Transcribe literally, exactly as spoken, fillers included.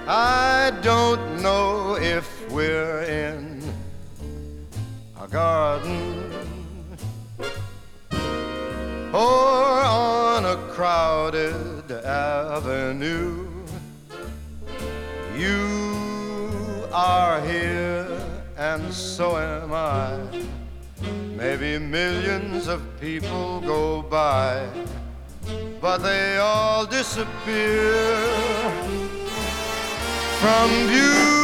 I don't know if we're in a garden or on a crowded avenue. You are here and so am I. Maybe millions of people go by, but they all disappear from view.